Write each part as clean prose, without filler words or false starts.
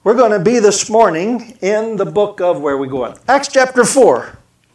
We're going to be this morning in the book of, where are we going? Acts chapter 4.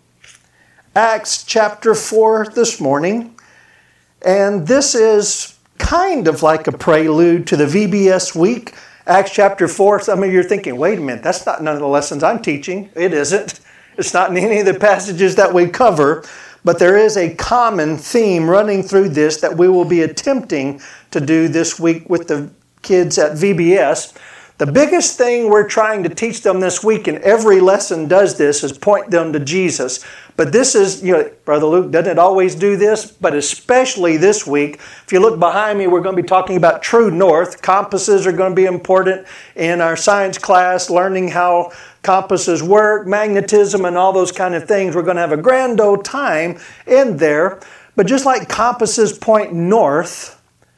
Acts chapter 4 this morning. And this is kind of like a prelude to the VBS week. Acts chapter 4, some of you are thinking, wait a minute, that's not none of the lessons I'm teaching. It isn't. It's not in any of the passages that we cover. But there is a common theme running through this that we will be attempting to do this week with the kids at VBS. The biggest thing we're trying to teach them this week, and every lesson does this, is point them to Jesus. But this is, Brother Luke, doesn't it always do this? But especially this week, if you look behind me, we're going to be talking about true north. Compasses are going to be important in our science class, learning how compasses work, magnetism, and all those kind of things. We're going to have a grand old time in there. But just like compasses point north,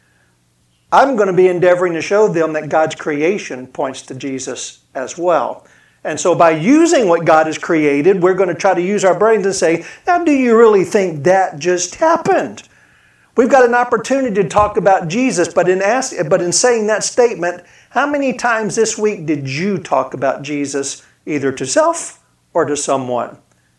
I'm going to be endeavoring to show them that God's creation points to Jesus as well. And so by using what God has created, we're going to try to use our brains and say, now do you really think that just happened? We've got an opportunity to talk about Jesus, but in saying that statement, how many times this week did you talk about Jesus, either to self or to someone?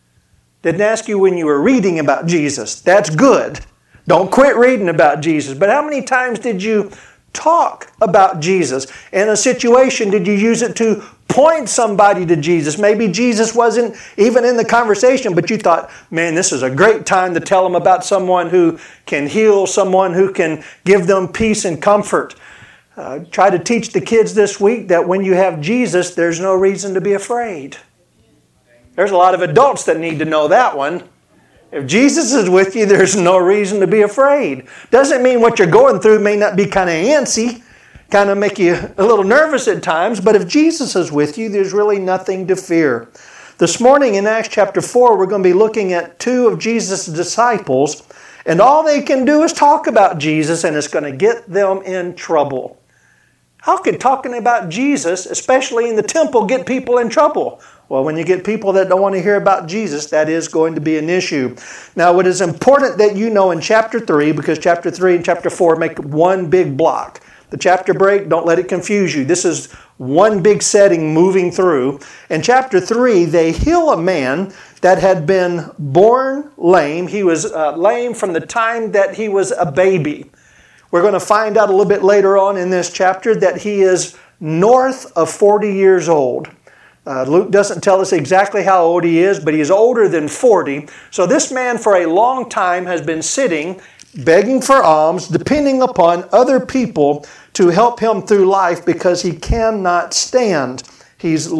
Didn't ask you when you were reading about Jesus. That's good. Don't quit reading about Jesus. But how many times did you talk about Jesus? In a situation, did you use it to point somebody to Jesus? Maybe Jesus wasn't even in the conversation, but you thought, man, this is a great time to tell them about someone who can heal, someone who can give them peace and comfort. Try to teach the kids this week that when you have Jesus, there's no reason to be afraid. There's a lot of adults that need to know that one. If Jesus is with you, there's no reason to be afraid. Doesn't mean what you're going through may not be kind of antsy, kind of make you a little nervous at times, but if Jesus is with you, there's really nothing to fear. This morning in Acts chapter 4, we're going to be looking at two of Jesus' disciples, and all they can do is talk about Jesus, and it's going to get them in trouble. How could talking about Jesus, especially in the temple, get people in trouble? Well, when you get people that don't want to hear about Jesus, that is going to be an issue. Now, it is important that you know in chapter 3, because chapter 3 and chapter 4 make one big block. The chapter break, don't let it confuse you. This is one big setting moving through. In chapter 3, they heal a man that had been born lame. He was lame from the time that he was a baby. We're going to find out a little bit later on in this chapter that he is north of 40 years old. Luke doesn't tell us exactly how old he is, but he's older than 40. So this man for a long time has been sitting, begging for alms, depending upon other people to help him through life because he cannot stand. He's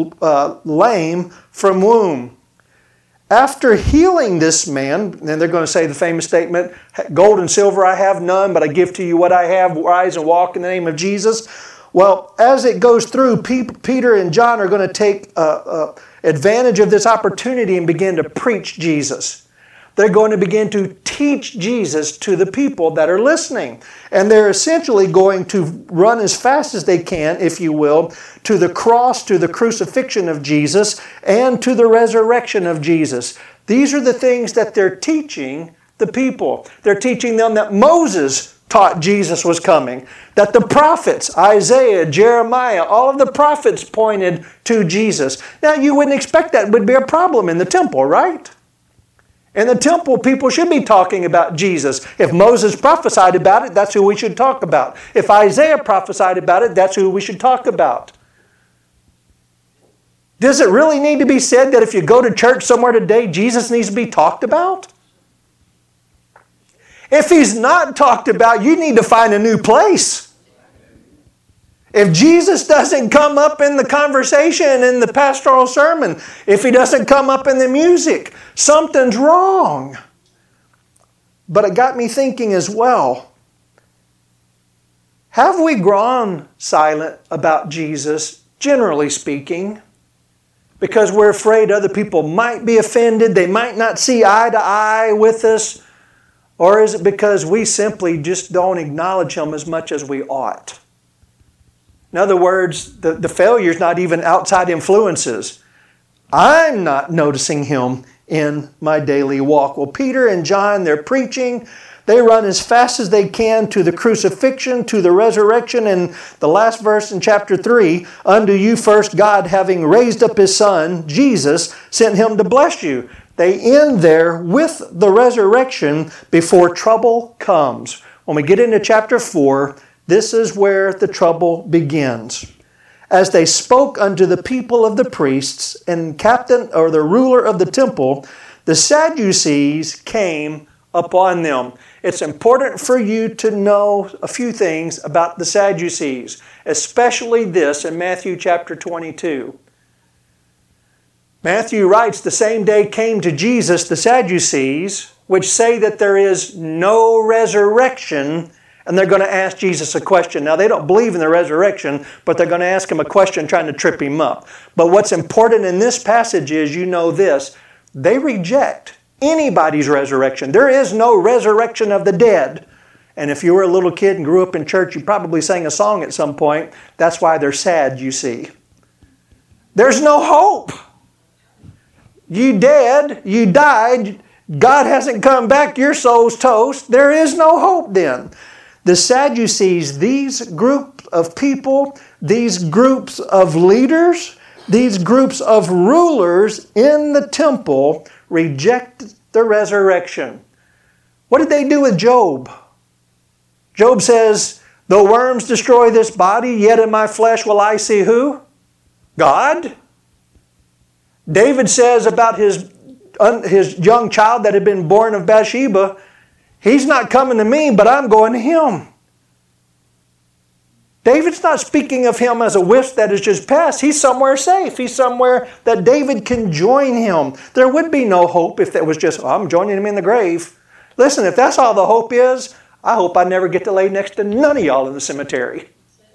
lame from womb. After healing this man, and they're going to say the famous statement, gold and silver I have none, but I give to you what I have, rise and walk in the name of Jesus. Well, as it goes through, Peter and John are going to take advantage of this opportunity and begin to preach Jesus. They're going to begin to teach Jesus to the people that are listening. And they're essentially going to run as fast as they can, if you will, to the cross, to the crucifixion of Jesus, and to the resurrection of Jesus. These are the things that they're teaching the people. They're teaching them that Moses taught Jesus was coming. That the prophets, Isaiah, Jeremiah, all of the prophets pointed to Jesus. Now you wouldn't expect that would be a problem in the temple, right? In the temple, people should be talking about Jesus. If Moses prophesied about it, that's who we should talk about. If Isaiah prophesied about it, that's who we should talk about. Does it really need to be said that if you go to church somewhere today, Jesus needs to be talked about? If he's not talked about, you need to find a new place. If Jesus doesn't come up in the conversation, in the pastoral sermon, if he doesn't come up in the music, something's wrong. But it got me thinking as well, have we grown silent about Jesus, generally speaking, because we're afraid other people might be offended, they might not see eye to eye with us? Or is it because we simply just don't acknowledge him as much as we ought? In other words, the failure is not even outside influences. I'm not noticing him in my daily walk. Well, Peter and John, they're preaching. They run as fast as they can to the crucifixion, to the resurrection. And the last verse in chapter 3, unto you first God, having raised up His Son, Jesus, sent Him to bless you. They end there with the resurrection before trouble comes. When we get into chapter 4, this is where the trouble begins. As they spoke unto the people of the priests and captain or the ruler of the temple, the Sadducees came upon them. It's important for you to know a few things about the Sadducees, especially this in Matthew chapter 22. Matthew writes, the same day came to Jesus the Sadducees, which say that there is no resurrection, and they're going to ask Jesus a question. Now, they don't believe in the resurrection, but they're going to ask Him a question trying to trip Him up. But what's important in this passage is, you know this, they reject anybody's resurrection. There is no resurrection of the dead. And if you were a little kid and grew up in church, you probably sang a song at some point. That's why they're sad, you see. There's no hope. You dead, you died, God hasn't come back, your soul's toast. There is no hope then. The Sadducees, these group of people, these groups of leaders, these groups of rulers in the temple reject the resurrection. What did they do with Job? Job says, though worms destroy this body, yet in my flesh will I see who? God. David says about his young child that had been born of Bathsheba, he's not coming to me, but I'm going to him. David's not speaking of him as a wisp that is just past. He's somewhere safe. He's somewhere that David can join him. There would be no hope if it was just, I'm joining him in the grave. Listen, if that's all the hope is, I hope I never get to lay next to none of y'all in the cemetery.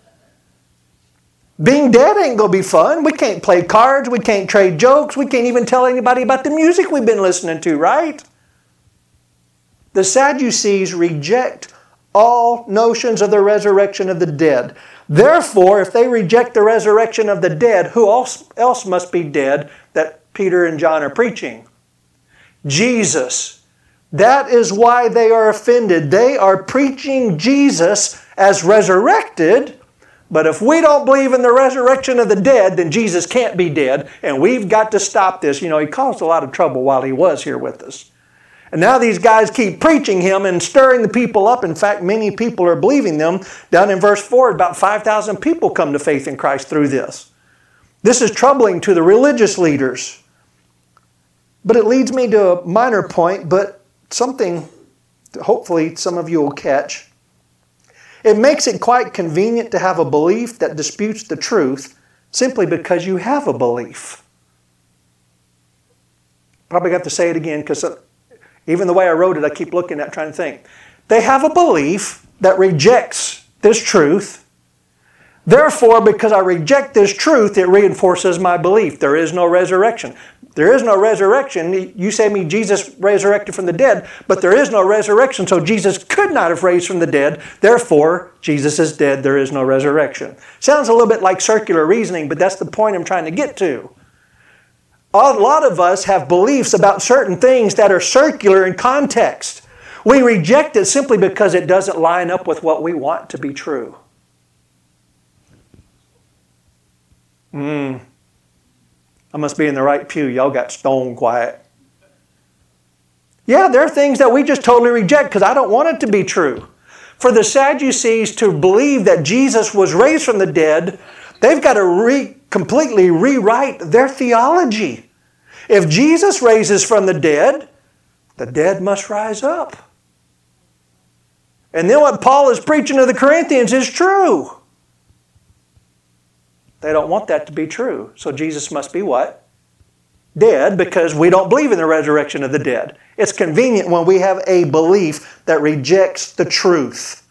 Being dead ain't going to be fun. We can't play cards. We can't trade jokes. We can't even tell anybody about the music we've been listening to, right? The Sadducees reject all notions of the resurrection of the dead. Therefore, if they reject the resurrection of the dead, who else must be dead that Peter and John are preaching? Jesus. That is why they are offended. They are preaching Jesus as resurrected, but if we don't believe in the resurrection of the dead, then Jesus can't be dead, and we've got to stop this. You know, He caused a lot of trouble while He was here with us. And now these guys keep preaching Him and stirring the people up. In fact, many people are believing them. Down in verse 4, about 5,000 people come to faith in Christ through this. This is troubling to the religious leaders. But it leads me to a minor point, but something hopefully some of you will catch. It makes it quite convenient to have a belief that disputes the truth simply because you have a belief. Probably got to say it again because even the way I wrote it, I keep looking at it, trying to think. They have a belief that rejects this truth. Therefore, because I reject this truth, it reinforces my belief. There is no resurrection. There is no resurrection. You say to me Jesus resurrected from the dead, but there is no resurrection, so Jesus could not have raised from the dead. Therefore, Jesus is dead. There is no resurrection. Sounds a little bit like circular reasoning, but that's the point I'm trying to get to. A lot of us have beliefs about certain things that are circular in context. We reject it simply because it doesn't line up with what we want to be true. I must be in the right pew. Y'all got stone quiet. Yeah, there are things that we just totally reject because I don't want it to be true. For the Sadducees to believe that Jesus was raised from the dead, they've got to completely rewrite their theology. If Jesus raises from the dead must rise up. And then what Paul is preaching to the Corinthians is true. They don't want that to be true. So Jesus must be what? Dead, because we don't believe in the resurrection of the dead. It's convenient when we have a belief that rejects the truth.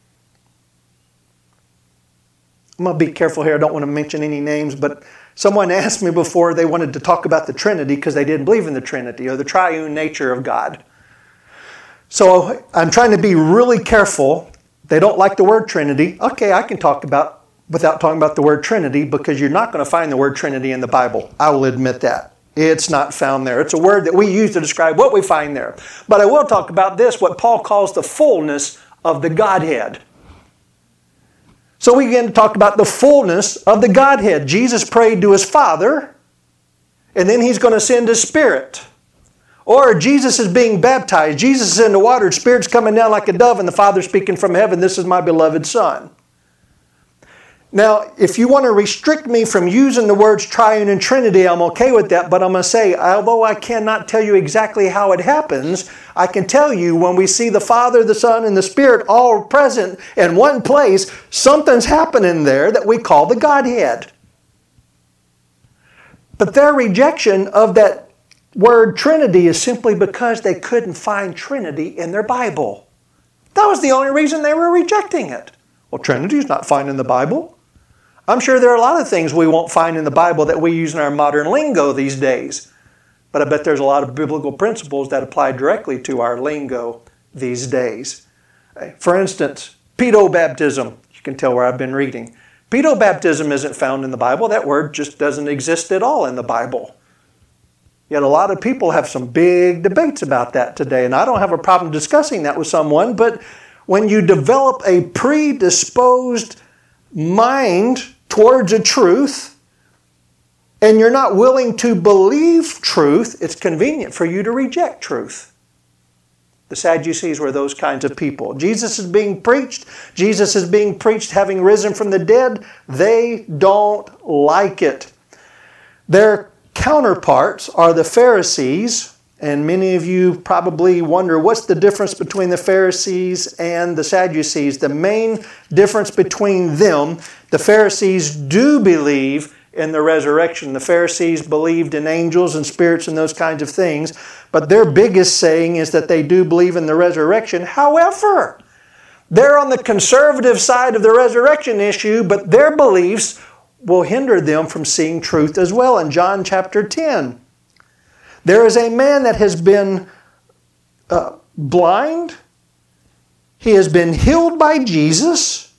I'm going to be careful here. I don't want to mention any names, but someone asked me before they wanted to talk about the Trinity because they didn't believe in the Trinity or the triune nature of God. So I'm trying to be really careful. They don't like the word Trinity. Okay, I can talk without talking about the word Trinity because you're not going to find the word Trinity in the Bible. I will admit that. It's not found there. It's a word that we use to describe what we find there. But I will talk about this, what Paul calls the fullness of the Godhead. So we begin to talk about the fullness of the Godhead. Jesus prayed to His Father, and then He's going to send His Spirit. Or Jesus is being baptized. Jesus is in the water. Spirit's coming down like a dove, and the Father speaking from heaven. This is my beloved Son. Now, if you want to restrict me from using the words triune and Trinity, I'm okay with that. But I'm going to say, although I cannot tell you exactly how it happens, I can tell you when we see the Father, the Son, and the Spirit all present in one place, something's happening there that we call the Godhead. But their rejection of that word Trinity is simply because they couldn't find Trinity in their Bible. That was the only reason they were rejecting it. Well, Trinity is not found in the Bible. I'm sure there are a lot of things we won't find in the Bible that we use in our modern lingo these days. But I bet there's a lot of biblical principles that apply directly to our lingo these days. For instance, pedobaptism. You can tell where I've been reading. Pedobaptism isn't found in the Bible. That word just doesn't exist at all in the Bible. Yet a lot of people have some big debates about that today. And I don't have a problem discussing that with someone. But when you develop a predisposed mind towards a truth, and you're not willing to believe truth, it's convenient for you to reject truth. The Sadducees were those kinds of people. Jesus is being preached. Jesus is being preached having risen from the dead. They don't like it. Their counterparts are the Pharisees, and many of you probably wonder what's the difference between the Pharisees and the Sadducees. The main difference between them, the Pharisees do believe in the resurrection. The Pharisees believed in angels and spirits and those kinds of things, but their biggest saying is that they do believe in the resurrection. However, they're on the conservative side of the resurrection issue, but their beliefs will hinder them from seeing truth as well. In John chapter 10, there is a man that has been blind. He has been healed by Jesus.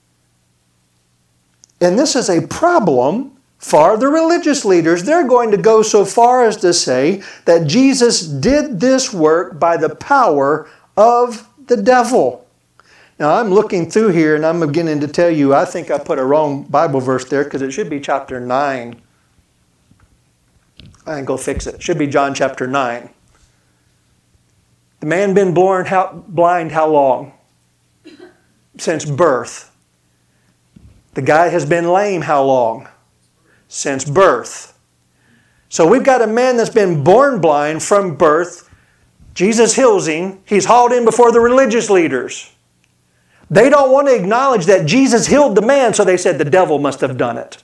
And this is a problem for the religious leaders. They're going to go so far as to say that Jesus did this work by the power of the devil. Now, I'm looking through here and I'm beginning to tell you, I think I put a wrong Bible verse there because it should be chapter 9. I can go fix it. It should be John chapter 9. The man been blind how long? Since birth. The guy has been lame how long? Since birth. So we've got a man that's been born blind from birth. Jesus heals him. He's hauled in before the religious leaders. They don't want to acknowledge that Jesus healed the man, so they said the devil must have done it.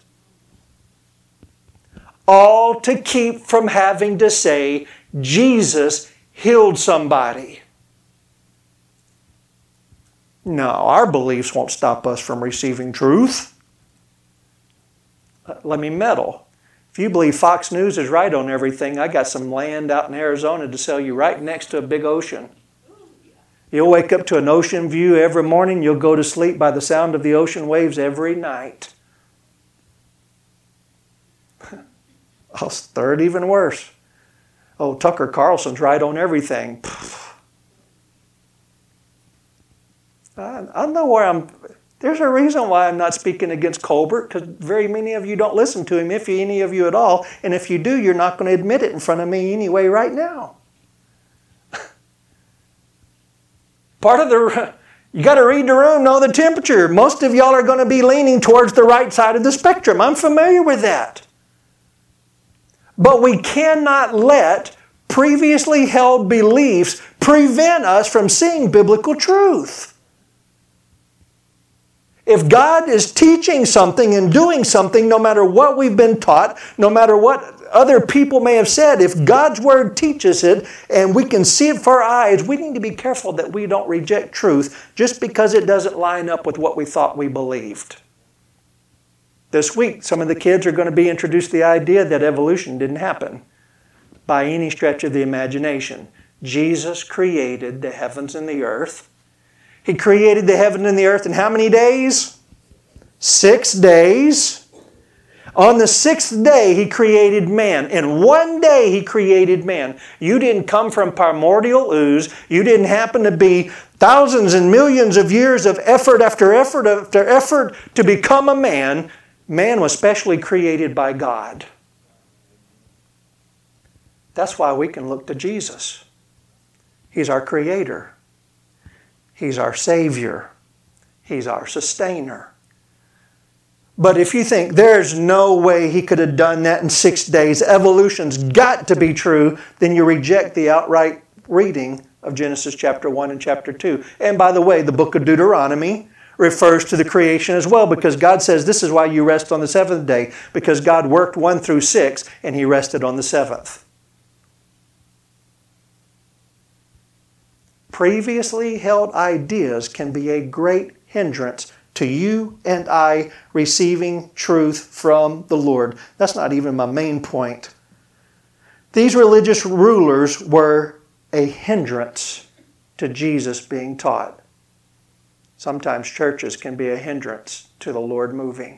All to keep from having to say Jesus healed somebody. No, our beliefs won't stop us from receiving truth. Let me meddle. If you believe Fox News is right on everything, I got some land out in Arizona to sell you right next to a big ocean. You'll wake up to an ocean view every morning. You'll go to sleep by the sound of the ocean waves every night. I'll stir it even worse. Oh, Tucker Carlson's right on everything. I know where I'm... There's a reason why I'm not speaking against Colbert, because very many of you don't listen to him, if any of you at all. And if you do, you're not going to admit it in front of me anyway right now. Part of the... You got to read the room, know the temperature. Most of y'all are going to be leaning towards the right side of the spectrum. I'm familiar with that. But we cannot let previously held beliefs prevent us from seeing biblical truth. If God is teaching something and doing something, no matter what we've been taught, no matter what other people may have said, if God's Word teaches it and we can see it for our eyes, we need to be careful that we don't reject truth just because it doesn't line up with what we thought we believed. This week, some of the kids are going to be introduced to the idea that evolution didn't happen by any stretch of the imagination. Jesus created the heavens and the earth. He created the heaven and the earth in how many days? 6 days. On the sixth day, He created man. In one day, He created man. You didn't come from primordial ooze. You didn't happen to be thousands and millions of years of effort after effort after effort to become a man. Man was specially created by God. That's why we can look to Jesus. He's our Creator. He's our Savior. He's our Sustainer. But if you think there's no way He could have done that in 6 days, evolution's got to be true, then you reject the outright reading of Genesis chapter 1 and chapter 2. And by the way, the book of Deuteronomy refers to the creation as well, because God says this is why you rest on the seventh day, because God worked 1 through 6 and He rested on the seventh. Previously held ideas can be a great hindrance to you and I receiving truth from the Lord. That's not even my main point. These religious rulers were a hindrance to Jesus being taught. Sometimes churches can be a hindrance to the Lord moving.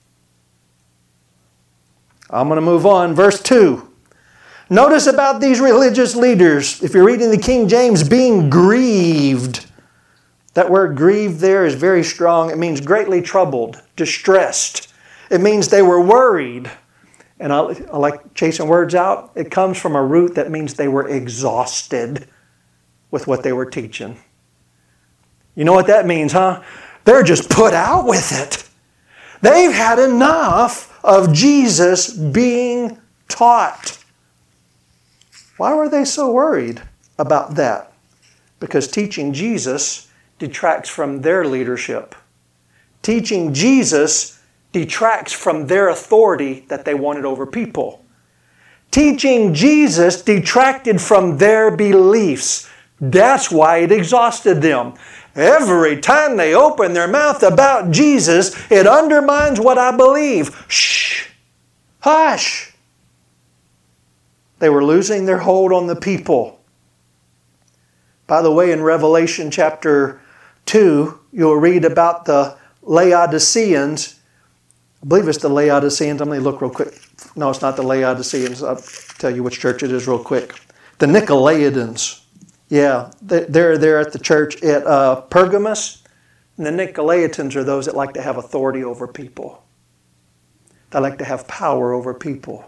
I'm going to move on. Verse 2. Notice about these religious leaders, if you're reading the King James, being grieved. That word grieved there is very strong. It means greatly troubled, distressed. It means they were worried. And I like chasing words out. It comes from a root that means they were exhausted with what they were teaching. You know what that means, huh? They're just put out with it. They've had enough of Jesus being taught. Why were they so worried about that? Because teaching Jesus detracts from their leadership. Teaching Jesus detracts from their authority that they wanted over people. Teaching Jesus detracted from their beliefs. That's why it exhausted them. Every time they open their mouth about Jesus, it undermines what I believe. Shh! Hush! They were losing their hold on the people. By the way, in Revelation chapter 2, you'll read about the Laodiceans. I believe it's the Laodiceans. I'm going to look real quick. No, it's not the Laodiceans. I'll tell you which church it is real quick. The Nicolaitans. Yeah, they're there at the church at Pergamos. And the Nicolaitans are those that like to have authority over people. They like to have power over people.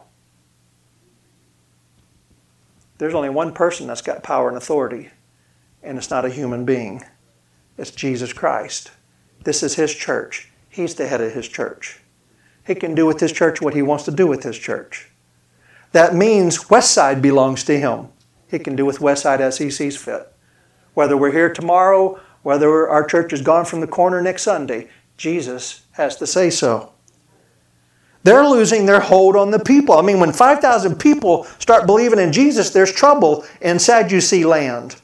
There's only one person that's got power and authority, and it's not a human being. It's Jesus Christ. This is His church. He's the head of His church. He can do with His church what He wants to do with His church. That means Westside belongs to Him. He can do with Westside as He sees fit. Whether we're here tomorrow, whether our church is gone from the corner next Sunday, Jesus has to say so. They're losing their hold on the people. I mean, when 5,000 people start believing in Jesus, there's trouble in Sadducee land.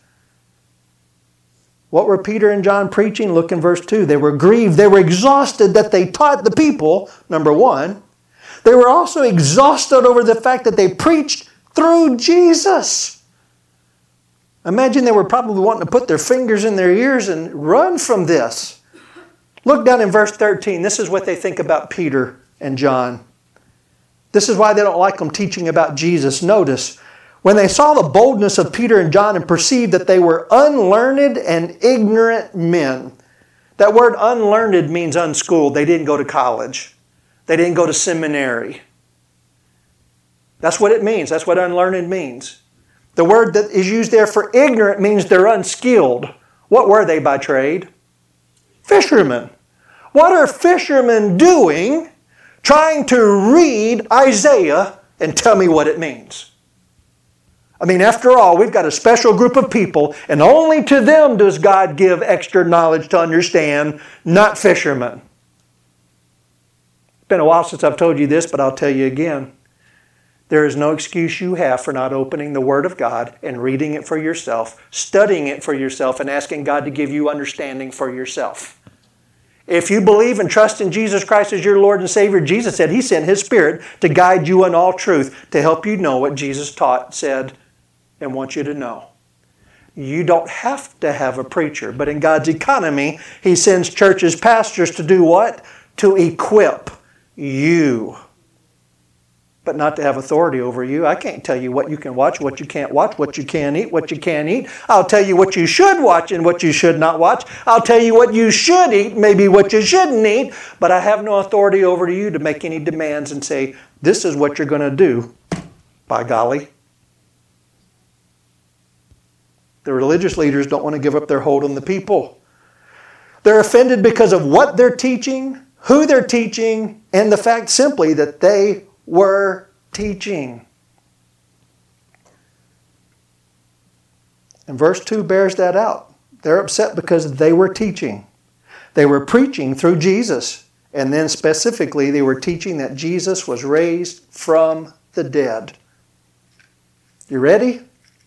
What were Peter and John preaching? Look in verse 2. They were grieved. They were exhausted that they taught the people, number one. They were also exhausted over the fact that they preached through Jesus. Imagine they were probably wanting to put their fingers in their ears and run from this. Look down in verse 13. This is what they think about Peter and John. This is why they don't like them teaching about Jesus. Notice, when they saw the boldness of Peter and John and perceived that they were unlearned and ignorant men. That word unlearned means unschooled. They didn't go to college. They didn't go to seminary. That's what it means. That's what unlearned means. The word that is used there for ignorant means they're unskilled. What were they by trade? Fishermen. What are fishermen doing trying to read Isaiah and tell me what it means? I mean, after all, we've got a special group of people, and only to them does God give extra knowledge to understand, not fishermen. It's been a while since I've told you this, but I'll tell you again. There is no excuse you have for not opening the Word of God and reading it for yourself, studying it for yourself, and asking God to give you understanding for yourself. If you believe and trust in Jesus Christ as your Lord and Savior, Jesus said He sent His Spirit to guide you in all truth, to help you know what Jesus taught, said, and wants you to know. You don't have to have a preacher, but in God's economy, He sends churches, pastors to do what? To equip you but not to have authority over you. I can't tell you what you can watch, what you can't watch, what you can eat, what you can't eat. I'll tell you what you should watch and what you should not watch. I'll tell you what you should eat, maybe what you shouldn't eat, but I have no authority over you to make any demands and say, this is what you're going to do, by golly. The religious leaders don't want to give up their hold on the people. They're offended because of what they're teaching, who they're teaching, and the fact simply that they were teaching. And verse 2 bears that out. They're upset because they were teaching. They were preaching through Jesus. And then specifically, they were teaching that Jesus was raised from the dead. You ready?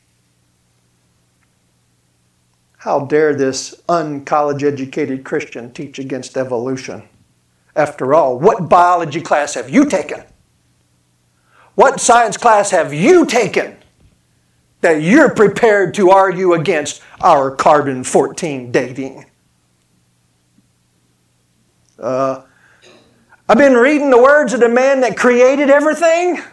How dare this uncollege educated Christian teach against evolution? After all, what biology class have you taken? What science class have you taken that you're prepared to argue against our carbon-14 dating? I've been reading the words of the man that created everything.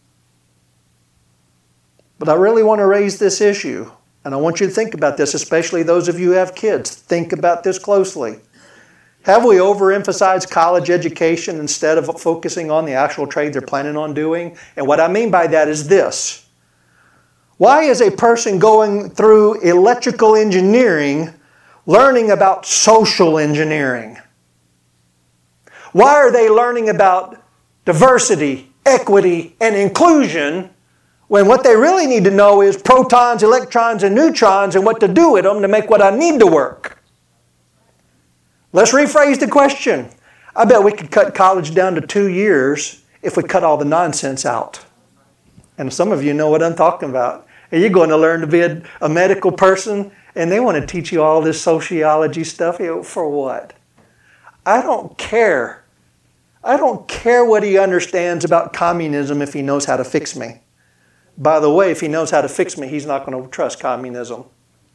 But I really want to raise this issue. And I want you to think about this, especially those of you who have kids. Think about this closely. Have we overemphasized college education instead of focusing on the actual trade they're planning on doing? And what I mean by that is this. Why is a person going through electrical engineering learning about social engineering? Why are they learning about diversity, equity, and inclusion when what they really need to know is protons, electrons, and neutrons and what to do with them to make what I need to work? Let's rephrase the question. I bet we could cut college down to 2 years if we cut all the nonsense out. And some of you know what I'm talking about. And you're going to learn to be a medical person, and they want to teach you all this sociology stuff. For what? I don't care. I don't care what he understands about communism if he knows how to fix me. By the way, if he knows how to fix me, he's not going to trust communism.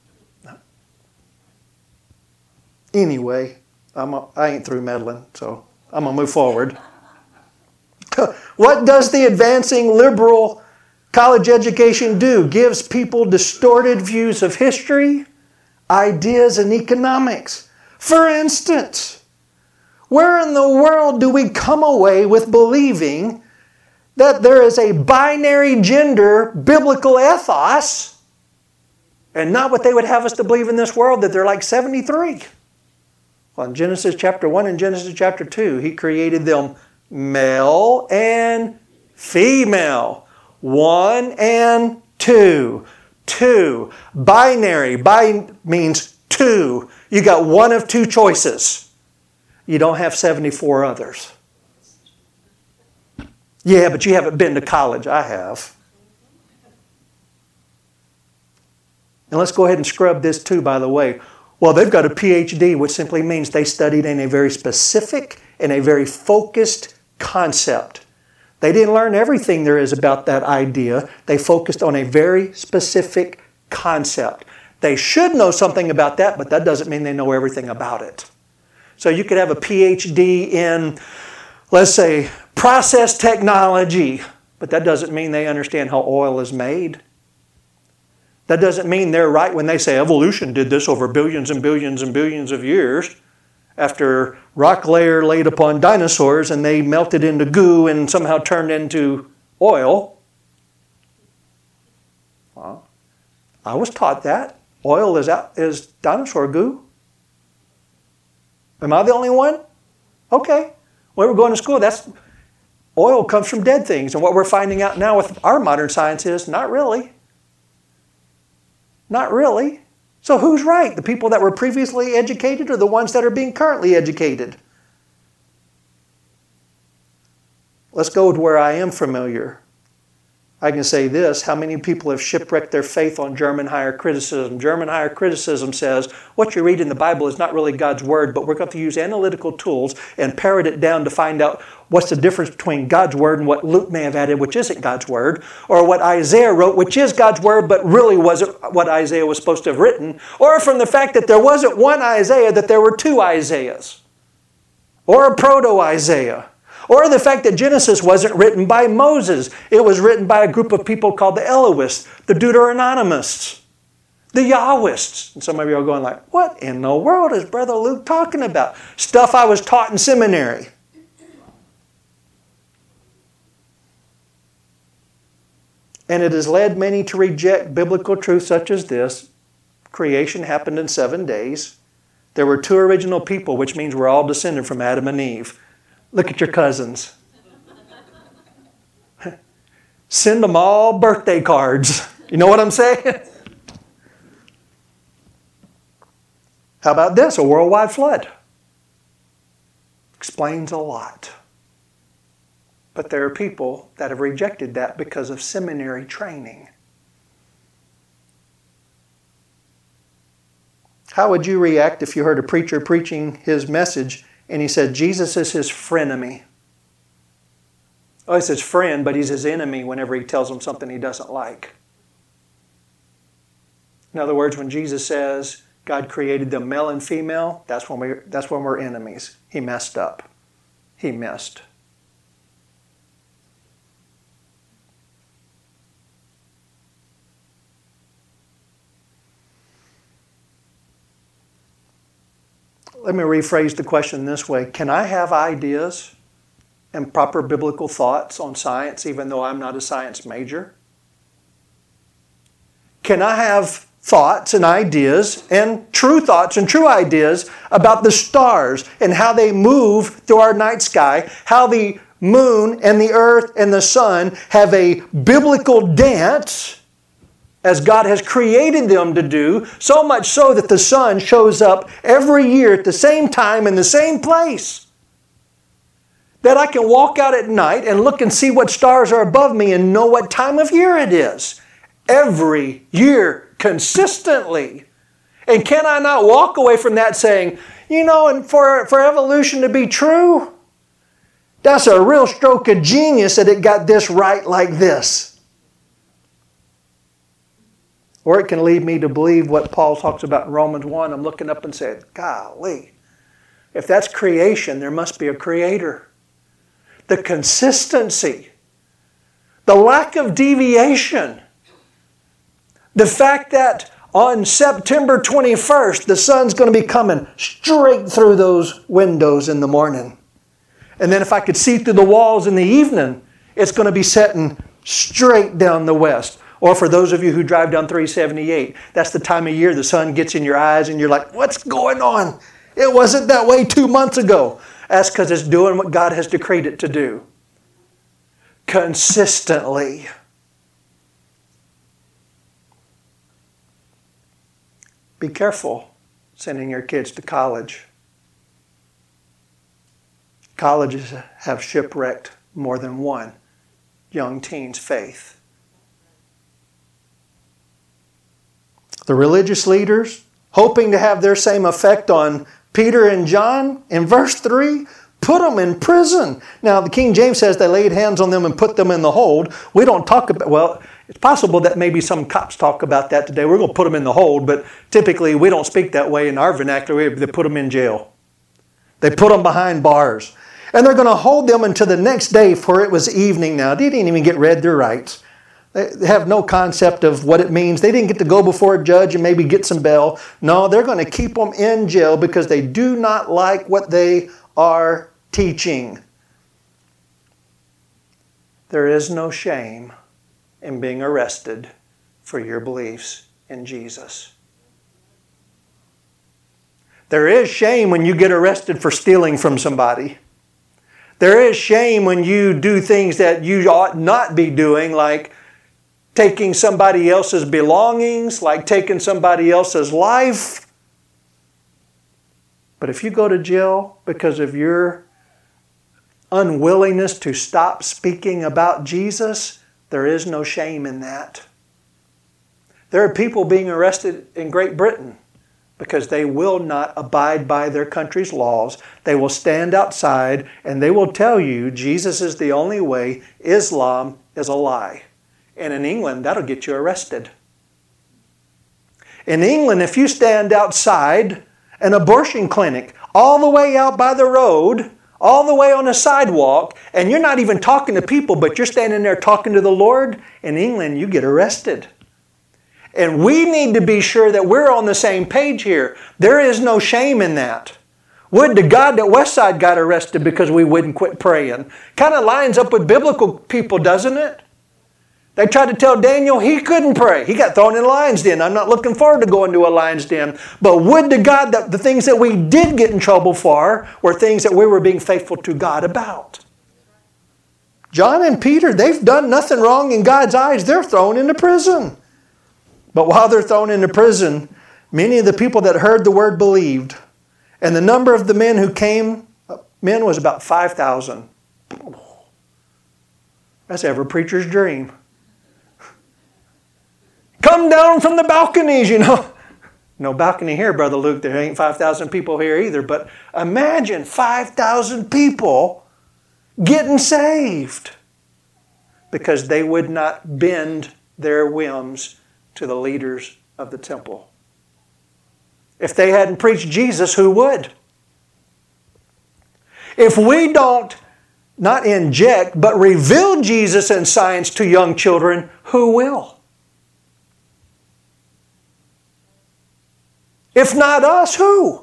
Anyway, I ain't through meddling, so I'm going to move forward. What does the advancing liberal college education do? Gives people distorted views of history, ideas, and economics. For instance, where in the world do we come away with believing that there is a binary gender biblical ethos and not what they would have us to believe in this world, that they're like 73? Well, in Genesis chapter 1 and Genesis chapter 2, he created them male and female. 1 and 2. 2. Binary. Means 2. You got one of two choices. You don't have 74 others. Yeah, but you haven't been to college. I have. And let's go ahead and scrub this too, by the way. Well, they've got a PhD, which simply means they studied in a very specific and a very focused concept. They didn't learn everything there is about that idea. They focused on a very specific concept. They should know something about that, but that doesn't mean they know everything about it. So you could have a PhD in, let's say, process technology, but that doesn't mean they understand how oil is made. That doesn't mean they're right when they say evolution did this over billions and billions and billions of years after rock layer laid upon dinosaurs and they melted into goo and somehow turned into oil. Well, I was taught that. Oil is dinosaur goo. Am I the only one? Okay. When we're going to school, oil comes from dead things. And what we're finding out now with our modern science is not really. Not really. So who's right? The people that were previously educated or the ones that are being currently educated? Let's go to where I am familiar. I can say this: how many people have shipwrecked their faith on German higher criticism? German higher criticism says, what you read in the Bible is not really God's Word, but we're going to use analytical tools and parrot it down to find out what's the difference between God's Word and what Luke may have added, which isn't God's Word, or what Isaiah wrote, which is God's Word, but really wasn't what Isaiah was supposed to have written, or from the fact that there wasn't one Isaiah, that there were two Isaiahs, or a proto-Isaiah, Or the fact that Genesis wasn't written by Moses. It was written by a group of people called the Elohists, the Deuteronomists, the Yahwists. And some of you are going like, what in the world is Brother Luke talking about? Stuff I was taught in seminary. And it has led many to reject biblical truth such as this. Creation happened in 7 days. There were 2 original people, which means we're all descended from Adam and Eve. Look at your cousins. Send them all birthday cards. You know what I'm saying? How about this? A worldwide flood. Explains a lot. But there are people that have rejected that because of seminary training. How would you react if you heard a preacher preaching his message and he said Jesus is his frenemy? Oh, he's his friend, but he's his enemy whenever he tells them something he doesn't like. In other words, when Jesus says God created them male and female, that's when we're enemies. He messed up. He missed. Let me rephrase the question this way. Can I have ideas and proper biblical thoughts on science even though I'm not a science major? Can I have thoughts and ideas and true thoughts and true ideas about the stars and how they move through our night sky, how the moon and the earth and the sun have a biblical dance as God has created them to do, so much so that the sun shows up every year at the same time in the same place. That I can walk out at night and look and see what stars are above me and know what time of year it is. Every year, consistently. And can I not walk away from that saying, you know, and for evolution to be true, that's a real stroke of genius that it got this right like this. Or it can lead me to believe what Paul talks about in Romans 1. I'm looking up and saying, golly, if that's creation, there must be a creator. The consistency, the lack of deviation, the fact that on September 21st, the sun's going to be coming straight through those windows in the morning. And then if I could see through the walls in the evening, it's going to be setting straight down the west. Or for those of you who drive down 378, that's the time of year the sun gets in your eyes and you're like, what's going on? It wasn't that way 2 months ago. That's because it's doing what God has decreed it to do. Consistently. Be careful sending your kids to college. Colleges have shipwrecked more than one young teen's faith. The religious leaders, hoping to have their same effect on Peter and John, in verse 3, put them in prison. Now, the King James says they laid hands on them and put them in the hold. We don't talk about, well, it's possible that maybe some cops talk about that today. We're going to put them in the hold, but typically we don't speak that way in our vernacular. They put them in jail. They put them behind bars. And they're going to hold them until the next day, for it was evening now. They didn't even get read their rights. They have no concept of what it means. They didn't get to go before a judge and maybe get some bail. No, they're going to keep them in jail because they do not like what they are teaching. There is no shame in being arrested for your beliefs in Jesus. There is shame when you get arrested for stealing from somebody. There is shame when you do things that you ought not be doing, like taking somebody else's belongings, like taking somebody else's life. But if you go to jail because of your unwillingness to stop speaking about Jesus, there is no shame in that. There are people being arrested in Great Britain because they will not abide by their country's laws. They will stand outside and they will tell you Jesus is the only way, Islam is a lie. And in England, that'll get you arrested. In England, if you stand outside an abortion clinic all the way out by the road all the way on a sidewalk, and you're not even talking to people, but you're standing there talking to the Lord, in England, you get arrested. And we need to be sure that we're on the same page here. There is no shame in that. Would to God that Westside got arrested because we wouldn't quit praying. Kind of lines up with biblical people, doesn't it? They tried to tell Daniel he couldn't pray. He got thrown in a lion's den. I'm not looking forward to going to a lion's den. But would to God that the things that we did get in trouble for were things that we were being faithful to God about. John and Peter, they've done nothing wrong in God's eyes. They're thrown into prison. But while they're thrown into prison, many of the people that heard the word believed. And the number of the men who came, men was about 5,000. That's every preacher's dream. Come down from the balconies, you know. No balcony here, Brother Luke. There ain't 5,000 people here either. But imagine 5,000 people getting saved because they would not bend their whims to the leaders of the temple. If they hadn't preached Jesus, who would? If we don't not inject, but reveal Jesus and science to young children, who will? If not us, who?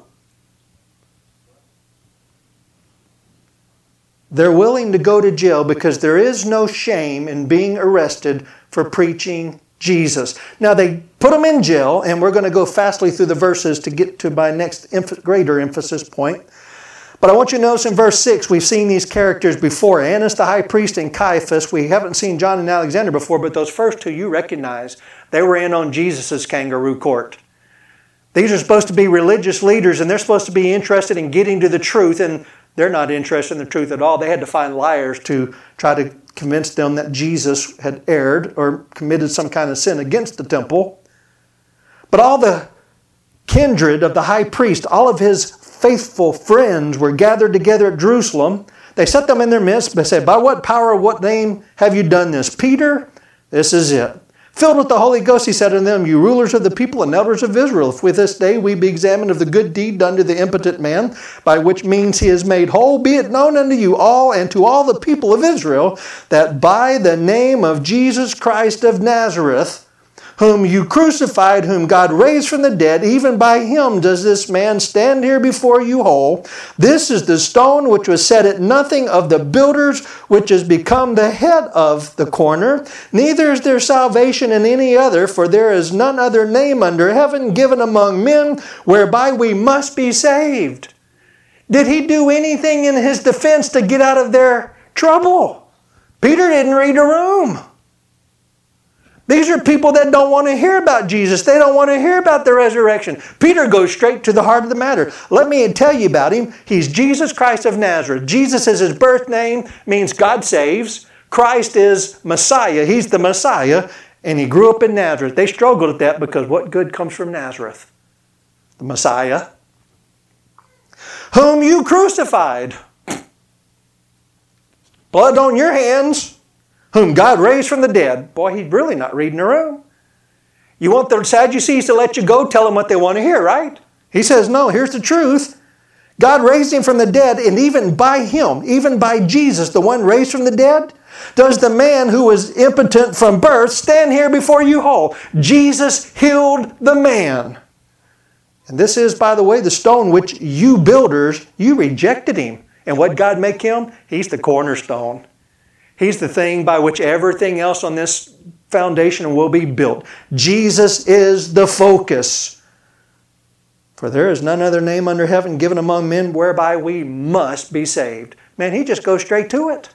They're willing to go to jail because there is no shame in being arrested for preaching Jesus. Now they put them in jail, and we're going to go fastly through the verses to get to my next greater emphasis point. But I want you to notice in verse 6, we've seen these characters before. Annas the high priest and Caiaphas. We haven't seen John and Alexander before, but those first two you recognize. They were in on Jesus' kangaroo court. These are supposed to be religious leaders, and they're supposed to be interested in getting to the truth, and they're not interested in the truth at all. They had to find liars to try to convince them that Jesus had erred or committed some kind of sin against the temple. But all the kindred of the high priest, all of his faithful friends were gathered together at Jerusalem. They set them in their midst. They said, by what power, what name have you done this? Peter, this is it. Filled with the Holy Ghost, he said unto them, you rulers of the people and elders of Israel, if with this day we be examined of the good deed done to the impotent man, by which means he is made whole, be it known unto you all and to all the people of Israel, that by the name of Jesus Christ of Nazareth, whom you crucified, whom God raised from the dead, even by him does this man stand here before you whole. This is the stone which was set at nothing of the builders, which has become the head of the corner. Neither is there salvation in any other, for there is none other name under heaven given among men, whereby we must be saved. Did he do anything in his defense to get out of their trouble? Peter didn't read a room. These are people that don't want to hear about Jesus. They don't want to hear about the resurrection. Peter goes straight to the heart of the matter. Let me tell you about him. He's Jesus Christ of Nazareth. Jesus is his birth name, means God saves. Christ is Messiah. He's the Messiah, and he grew up in Nazareth. They struggled at that because what good comes from Nazareth? The Messiah. Whom you crucified. Blood on your hands. Whom God raised from the dead. Boy, he's really not reading a room. You want the Sadducees to let you go, tell them what they want to hear, right? He says, no, here's the truth. God raised him from the dead, and even by him, even by Jesus, the one raised from the dead, does the man who was impotent from birth stand here before you whole. Jesus healed the man. And this is, by the way, the stone which you builders, you rejected him. And what God make him? He's the cornerstone. He's the thing by which everything else on this foundation will be built. Jesus is the focus. For there is none other name under heaven given among men whereby we must be saved. Man, he just goes straight to it.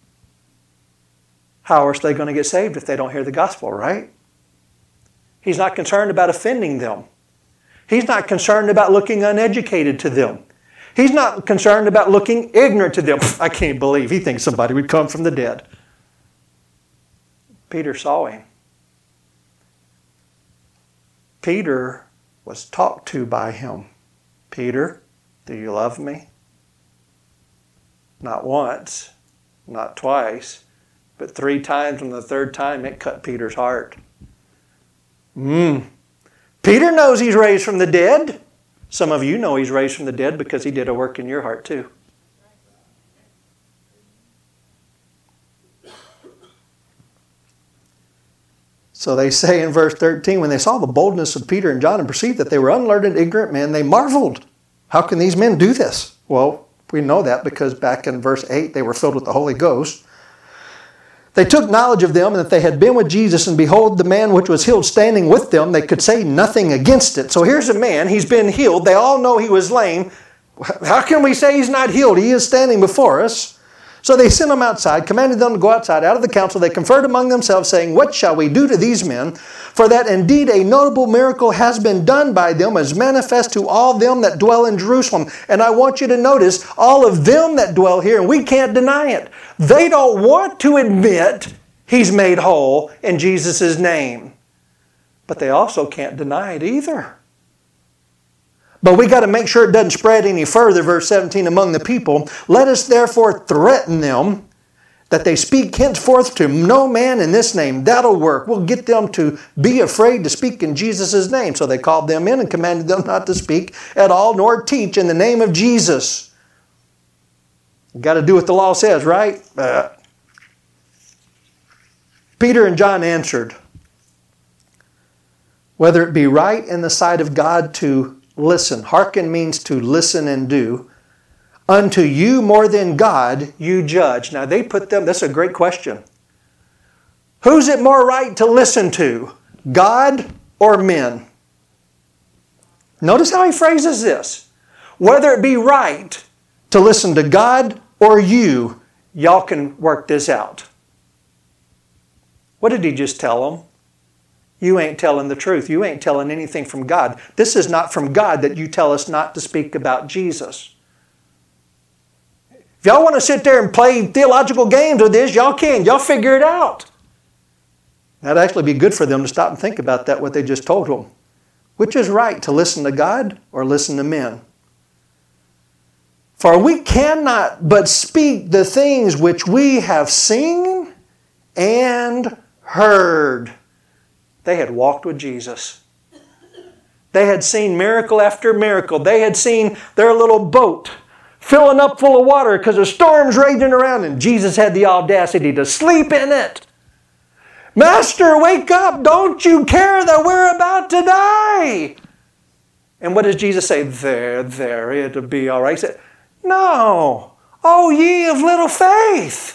How are they going to get saved if they don't hear the gospel, right? He's not concerned about offending them. He's not concerned about looking uneducated to them. He's not concerned about looking ignorant to them. I can't believe he thinks somebody would come from the dead. Peter saw him. Peter was talked to by him. Peter, do you love me? Not once, not twice, but 3 times, and the 3rd time it cut Peter's heart. Peter knows he's raised from the dead. Some of you know he's raised from the dead because he did a work in your heart too. So they say in verse 13, when they saw the boldness of Peter and John and perceived that they were unlearned, ignorant men, they marveled. How can these men do this? Well, we know that because back in verse 8, they were filled with the Holy Ghost. They took knowledge of them and that they had been with Jesus, and behold, the man which was healed standing with them, they could say nothing against it. So here's a man, he's been healed. They all know he was lame. How can we say he's not healed? He is standing before us. So they sent him outside, commanded them to go outside out of the council. They conferred among themselves, saying, what shall we do to these men? For that indeed a notable miracle has been done by them, as manifest to all them that dwell in Jerusalem. And I want you to notice, all of them that dwell here, and we can't deny it, they don't want to admit he's made whole in Jesus' name. But they also can't deny it either. But we got to make sure it doesn't spread any further, verse 17, among the people. Let us therefore threaten them that they speak henceforth to no man in this name. That'll work. We'll get them to be afraid to speak in Jesus' name. So they called them in and commanded them not to speak at all, nor teach in the name of Jesus. You've got to do what the law says, right? Peter and John answered, whether it be right in the sight of God to listen. Hearken means to listen and do. Unto you more than God you judge. Now they put them, that's a great question. Who's it more right to listen to? God or men? Notice how he phrases this. Whether it be right to listen to God or you, y'all can work this out. What did he just tell them? You ain't telling the truth. You ain't telling anything from God. This is not from God that you tell us not to speak about Jesus. If y'all want to sit there and play theological games with this, y'all can. Y'all figure it out. That'd actually be good for them to stop and think about that, what they just told them. Which is right, to listen to God or listen to men? For we cannot but speak the things which we have seen and heard. They had walked with Jesus. They had seen miracle after miracle. They had seen their little boat filling up full of water because a storm's raging around, and Jesus had the audacity to sleep in it. Master, wake up! Don't you care that we're about to die? And what does Jesus say? There, it'll be all right. He said, no. Oh, ye of little faith.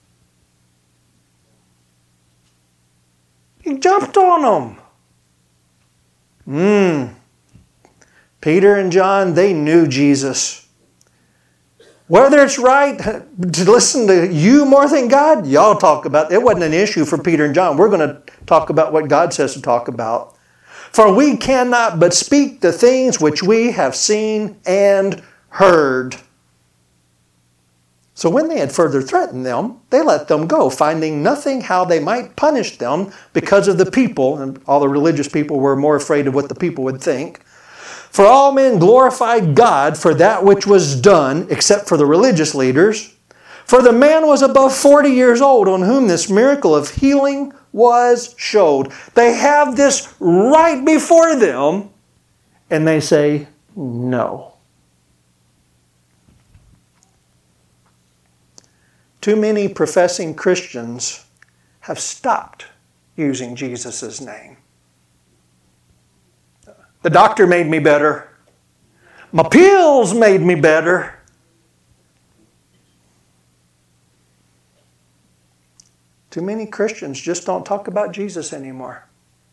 He jumped on them. Peter and John, they knew Jesus. Whether it's right to listen to you more than God, y'all talk about it. It wasn't an issue for Peter and John. We're going to talk about what God says to talk about. For we cannot but speak the things which we have seen and heard. So when they had further threatened them, they let them go, finding nothing how they might punish them because of the people. And all the religious people were more afraid of what the people would think. For all men glorified God for that which was done, except for the religious leaders. For the man was above 40 years old, on whom this miracle of healing was showed. They have this right before them, and they say, no. Too many professing Christians have stopped using Jesus' name. The doctor made me better. My pills made me better. Too many Christians just don't talk about Jesus anymore.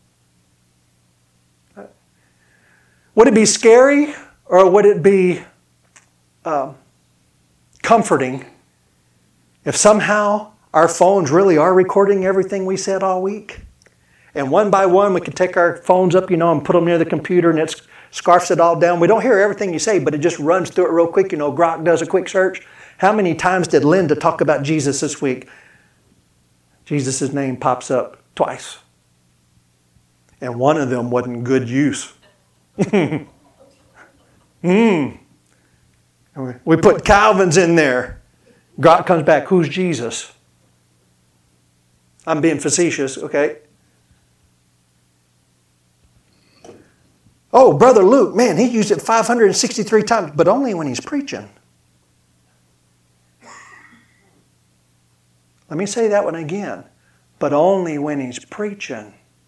Would it be scary or would it be comforting if somehow our phones really are recording everything we said all week? And one by one we could take our phones up, and put them near the computer and it scarfs it all down. We don't hear everything you say, but it just runs through it real quick. Grok does a quick search. How many times did Linda talk about Jesus this week? Jesus' name pops up twice. And one of them wasn't good use. We put Calvin's in there. Grok comes back, who's Jesus? I'm being facetious, okay? Oh, Brother Luke, man, he used it 563 times, but only when he's preaching. Let me say that one again. But only when he's preaching.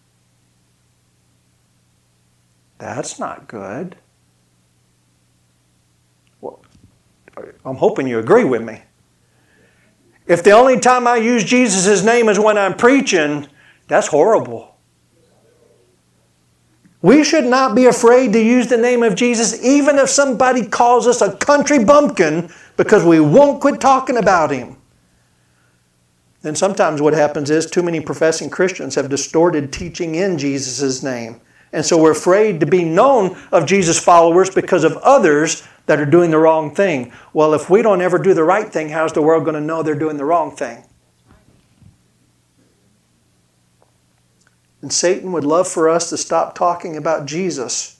That's not good. Well, I'm hoping you agree with me. If the only time I use Jesus' name is when I'm preaching, that's horrible. We should not be afraid to use the name of Jesus even if somebody calls us a country bumpkin, because we won't quit talking about Him. Then sometimes what happens is too many professing Christians have distorted teaching in Jesus' name. And so we're afraid to be known of Jesus' followers because of others that are doing the wrong thing. Well, if we don't ever do the right thing, how's the world going to know they're doing the wrong thing? And Satan would love for us to stop talking about Jesus.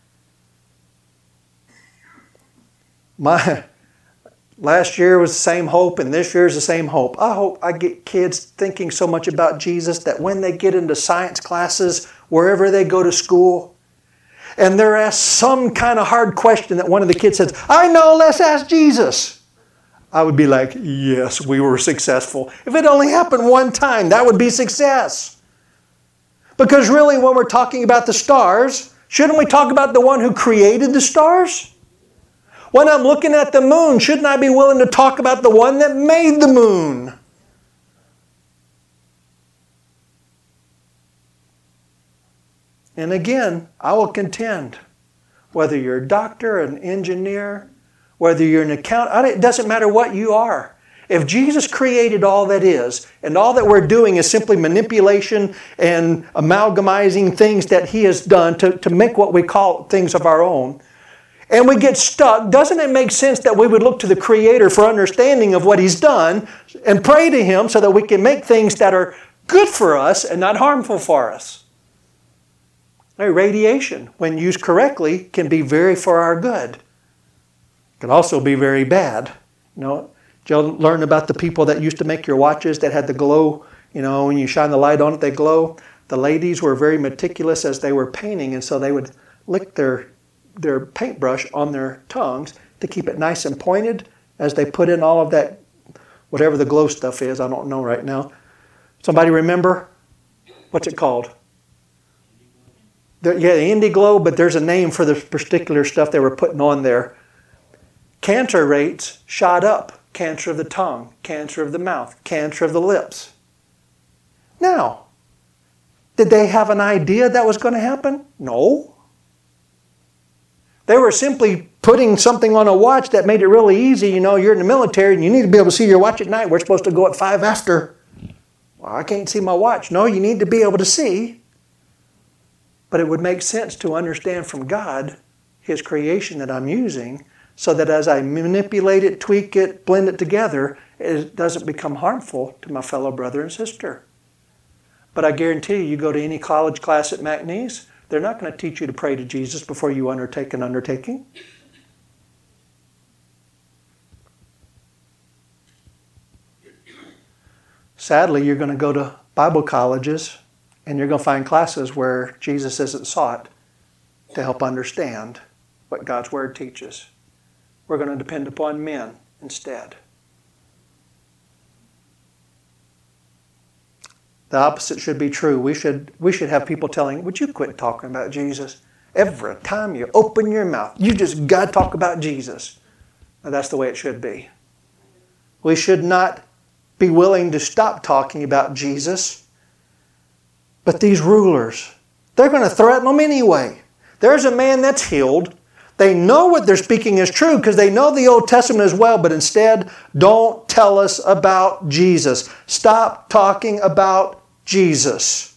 Last year was the same hope, and this year is the same hope. I hope I get kids thinking so much about Jesus that when they get into science classes, wherever they go to school, and they're asked some kind of hard question that one of the kids says, I know, let's ask Jesus. I would be like, yes, we were successful. If it only happened one time, that would be success. Because really, when we're talking about the stars, shouldn't we talk about the one who created the stars? When I'm looking at the moon, shouldn't I be willing to talk about the one that made the moon? And again, I will contend, whether you're a doctor, an engineer, whether you're an accountant, it doesn't matter what you are. If Jesus created all that is, and all that we're doing is simply manipulation and amalgamizing things that He has done to make what we call things of our own, and we get stuck, doesn't it make sense that we would look to the Creator for understanding of what He's done and pray to Him so that we can make things that are good for us and not harmful for us? Radiation, when used correctly, can be very for our good. It can also be very bad. Did you learn about the people that used to make your watches that had the glow? When you shine the light on it, they glow. The ladies were very meticulous as they were painting, and so they would lick their paintbrush on their tongues to keep it nice and pointed as they put in all of that, whatever the glow stuff is. I don't know right now. Somebody remember? What's it called? The Indiglo, but there's a name for the particular stuff they were putting on there. Cancer rates shot up. Cancer of the tongue, cancer of the mouth, cancer of the lips. Now, did they have an idea that was going to happen? No. They were simply putting something on a watch that made it really easy. You're in the military and you need to be able to see your watch at night. We're supposed to go at 5 after. Well, I can't see my watch. No, you need to be able to see. But it would make sense to understand from God, His creation that I'm using, so that as I manipulate it, tweak it, blend it together, it doesn't become harmful to my fellow brother and sister. But I guarantee you go to any college class at McNeese, they're not going to teach you to pray to Jesus before you undertake an undertaking. Sadly, you're going to go to Bible colleges and you're going to find classes where Jesus isn't sought to help understand what God's Word teaches. We're going to depend upon men instead. The opposite should be true. We should have people telling, would you quit talking about Jesus? Every time you open your mouth, you just got to talk about Jesus. Now, that's the way it should be. We should not be willing to stop talking about Jesus. But these rulers, they're going to threaten them anyway. There's a man that's healed. They know what they're speaking is true because they know the Old Testament as well, but instead, don't tell us about Jesus. Stop talking about Jesus.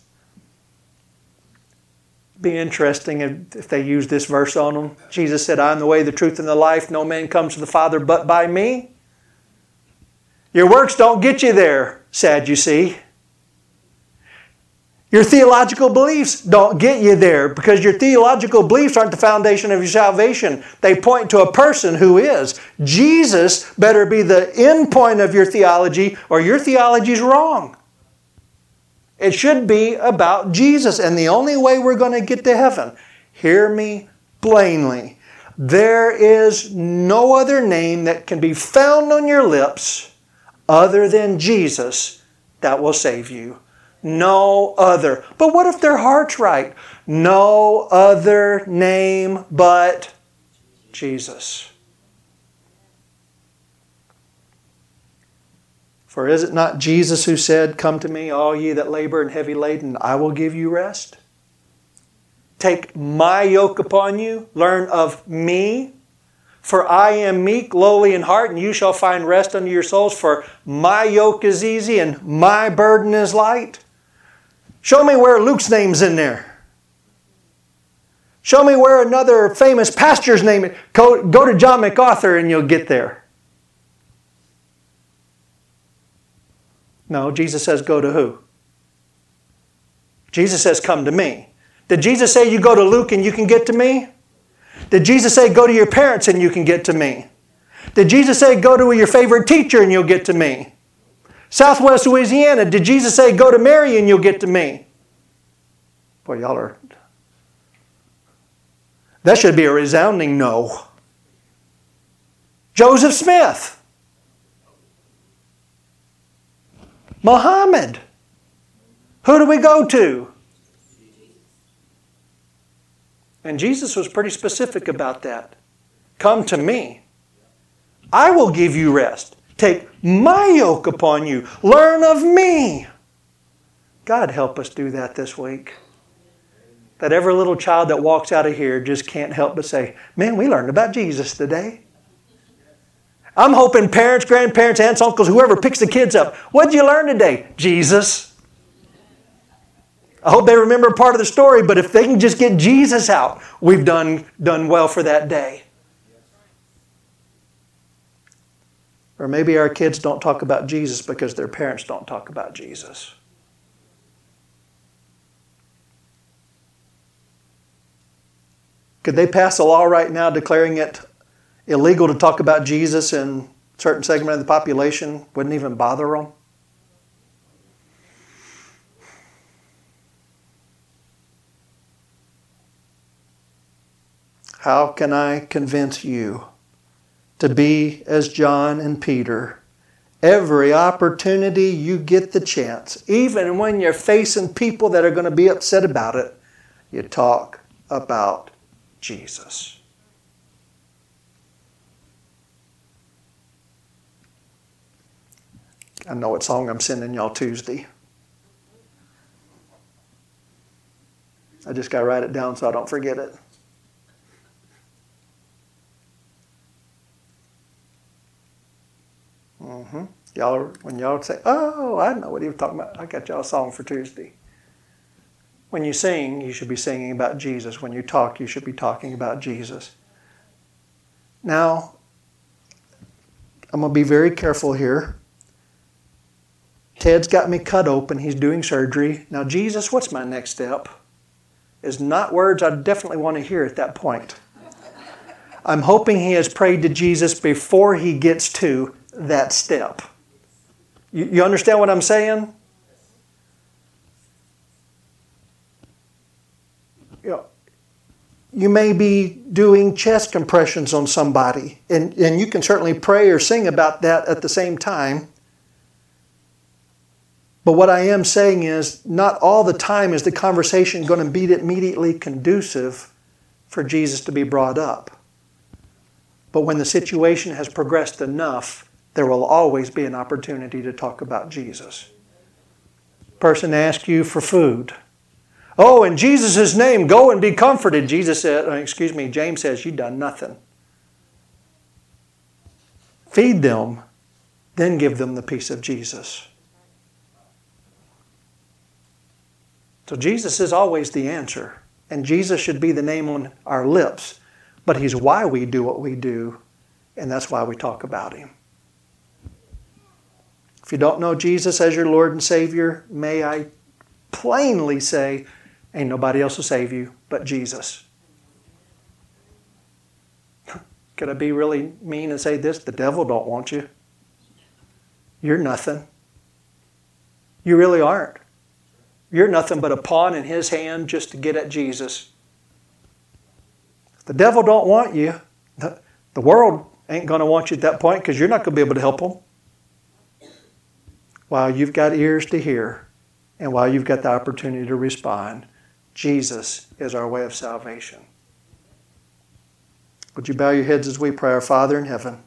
It'd be interesting if they used this verse on them. Jesus said, I am the way, the truth, and the life. No man comes to the Father but by me. Your works don't get you there, Sadducee. Your theological beliefs don't get you there because your theological beliefs aren't the foundation of your salvation. They point to a person who is. Jesus better be the end point of your theology or your theology is wrong. It should be about Jesus. And the only way we're going to get to heaven, hear me plainly, there is no other name that can be found on your lips other than Jesus that will save you. No other. But what if their heart's right? No other name but Jesus. For is it not Jesus who said, "Come to me, all ye that labor and heavy laden, I will give you rest"? Take my yoke upon you, learn of me. For I am meek, lowly in heart, and you shall find rest unto your souls. For my yoke is easy and my burden is light. Show me where Luke's name's in there. Show me where another famous pastor's name is. Go to John MacArthur and you'll get there. No, Jesus says go to who? Jesus says come to me. Did Jesus say you go to Luke and you can get to me? Did Jesus say go to your parents and you can get to me? Did Jesus say go to your favorite teacher and you'll get to me? Southwest Louisiana, did Jesus say go to Mary and you'll get to me? Boy, y'all are... That should be a resounding no. Joseph Smith. Muhammad. Who do we go to? And Jesus was pretty specific about that. Come to me. I will give you rest. Take my yoke upon you. Learn of me. God help us do that this week. That every little child that walks out of here just can't help but say, man, we learned about Jesus today. I'm hoping parents, grandparents, aunts, uncles, whoever picks the kids up. What did you learn today? Jesus. I hope they remember part of the story, but if they can just get Jesus out, we've done well for that day. Or maybe our kids don't talk about Jesus because their parents don't talk about Jesus. Could they pass a law right now declaring it illegal to talk about Jesus in a certain segment of the population? Wouldn't even bother them? How can I convince you to be as John and Peter? Every opportunity you get the chance, even when you're facing people that are going to be upset about it, you talk about Jesus. I know what song I'm sending y'all Tuesday. I just got to write it down so I don't forget it. When y'all say, oh, I know what he was talking about. I got y'all a song for Tuesday. When you sing, you should be singing about Jesus. When you talk, you should be talking about Jesus. Now, I'm going to be very careful here. Ted's got me cut open. He's doing surgery. Now, Jesus, what's my next step? Is not words I definitely want to hear at that point. I'm hoping he has prayed to Jesus before he gets to that step. You understand what I'm saying? You may be doing chest compressions on somebody, and you can certainly pray or sing about that at the same time. But what I am saying is, not all the time is the conversation going to be immediately conducive for Jesus to be brought up. But when the situation has progressed enough, there will always be an opportunity to talk about Jesus. Person asks you for food. Oh, in Jesus' name, go and be comforted. James says, you've done nothing. Feed them, then give them the peace of Jesus. So Jesus is always the answer. And Jesus should be the name on our lips. But He's why we do what we do. And that's why we talk about Him. If you don't know Jesus as your Lord and Savior, may I plainly say, ain't nobody else will save you but Jesus. Could I be really mean and say this? The devil don't want you. You're nothing. You really aren't. You're nothing but a pawn in his hand just to get at Jesus. If the devil don't want you, the world ain't going to want you at that point because you're not going to be able to help them. While you've got ears to hear, And while you've got the opportunity to respond, Jesus is our way of salvation. Would you bow your heads as we pray? Our Father in heaven,